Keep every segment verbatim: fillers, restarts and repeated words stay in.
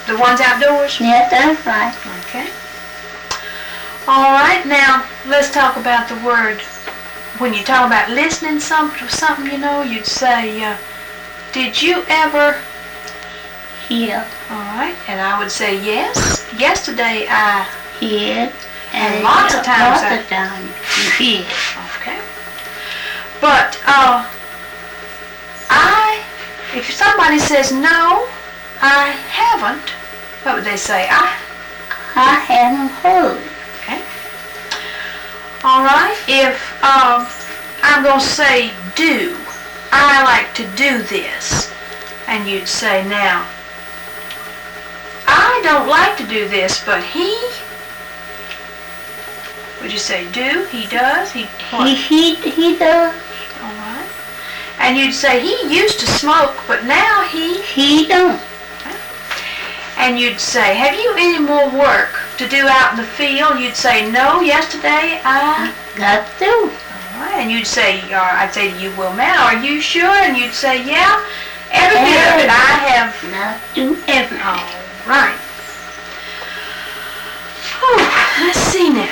the ones outdoors? Yeah, that's right. Okay. All right, now let's talk about the word. When you talk about listening some, to something, you know, you'd say, uh, did you ever? Hear. All right, and I would say yes. Yesterday I Hear. And, and lots of times lots I, of times you hear. Okay. But uh, I, if somebody says no, I haven't, what would they say? I, I haven't heard. Okay. All right. If um, I'm gonna say do, I like to do this, and you'd say now, I don't like to do this, but he. Would you say do? He does? He what? He, he, he does. All right. And you'd say he used to smoke, but now he... He don't. Okay. And you'd say, have you any more work to do out in the field? You'd say, no, yesterday I... Got to. All right. And you'd say, or I'd say to you, well, man, are you sure? And you'd say, yeah, every bit of it I have... Got to everything. All right. Oh, let's see now.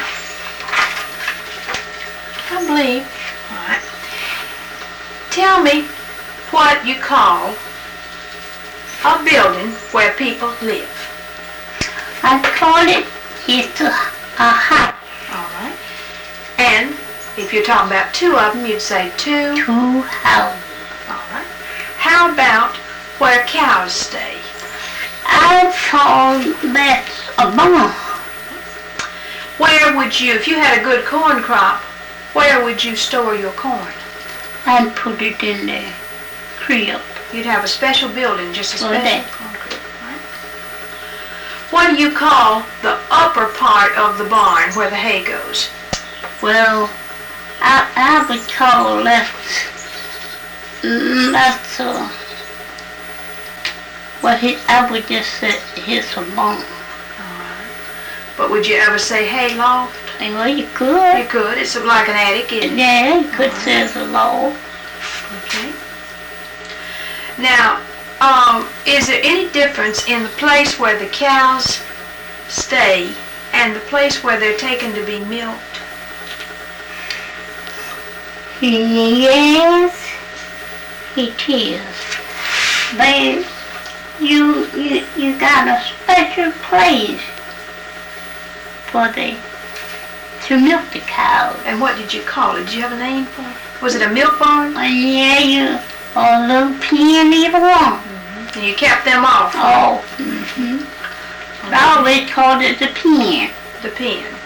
I believe. All right. Tell me what you call a building where people live. I call it it's a, a house. All right. And if you're talking about two of them, you'd say two. Two houses. All right. How about where cows stay? I call that a barn. Where would you, if you had a good corn crop, where would you store your corn? And put it in the crib. You'd have a special building, just a For special that. concrete, right? What do you call the upper part of the barn where the hay goes? Well, I, I would call that, mm, that's uh, well, he, I would just say it's a barn. All right. But would you ever say hay loft? Well, you could. You could. It's like an attic, isn't it? Yeah, you could say it's a loft. Okay. Now, um, is there any difference in the place where the cows stay and the place where they're taken to be milked? Yes, it is. But you, you, you got a special place for the, to milk the cows. And what did you call it? Did you have a name for it? Was it a milk barn? Well, yeah, you, a little pen either one. Mm-hmm. And you kept them off? Oh, mm-hmm. I always called it the pen. The pen.